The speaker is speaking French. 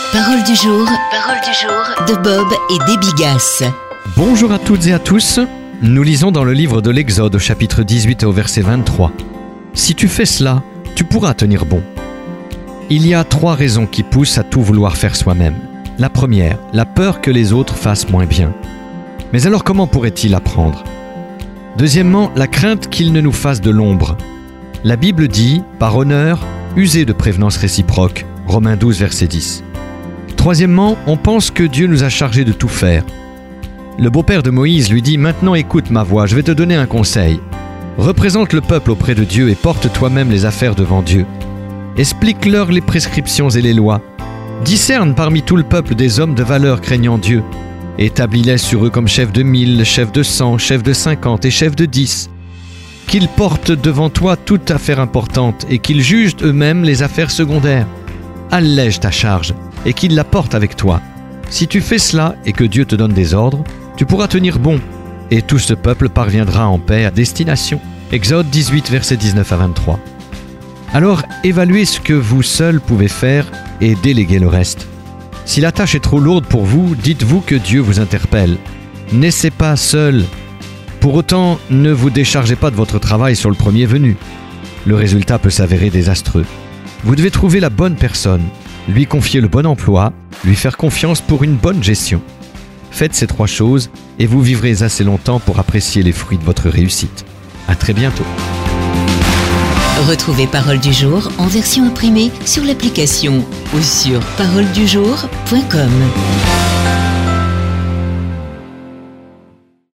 Parole du jour de Bob et Debbie Gass. Bonjour à toutes et à tous. Nous lisons dans le livre de l'Exode au chapitre 18 au verset 23. Si tu fais cela, tu pourras tenir bon. Il y a 3 raisons qui poussent à tout vouloir faire soi-même. La première, la peur que les autres fassent moins bien. Mais alors comment pourrait-il apprendre ? Deuxièmement, la crainte qu'il ne nous fasse de l'ombre. La Bible dit, par honneur, usez de prévenance réciproque. Romains 12, verset 10. Troisièmement, on pense que Dieu nous a chargés de tout faire. Le beau-père de Moïse lui dit « Maintenant écoute ma voix, je vais te donner un conseil. Représente le peuple auprès de Dieu et porte toi-même les affaires devant Dieu. Explique-leur les prescriptions et les lois. Discerne parmi tout le peuple des hommes de valeur craignant Dieu. Établis-les sur eux comme chefs de 1000, chefs de 100, chefs de 50 et chefs de 10. Qu'ils portent devant toi toute affaire importante et qu'ils jugent eux-mêmes les affaires secondaires. Allège ta charge et qu'ils la portent avec toi. Si tu fais cela et que Dieu te donne des ordres, tu pourras tenir bon, et tout ce peuple parviendra en paix à destination. » Exode 18, versets 19 à 23. Alors, évaluez ce que vous seuls pouvez faire et déléguez le reste. Si la tâche est trop lourde pour vous, dites-vous que Dieu vous interpelle. N'essaie pas seul. Pour autant, ne vous déchargez pas de votre travail sur le premier venu. Le résultat peut s'avérer désastreux. Vous devez trouver la bonne personne, lui confier le bon emploi, lui faire confiance pour une bonne gestion. Faites ces 3 choses et vous vivrez assez longtemps pour apprécier les fruits de votre réussite. À très bientôt. Retrouvez Parole du jour en version imprimée sur l'application ou sur paroledujour.com.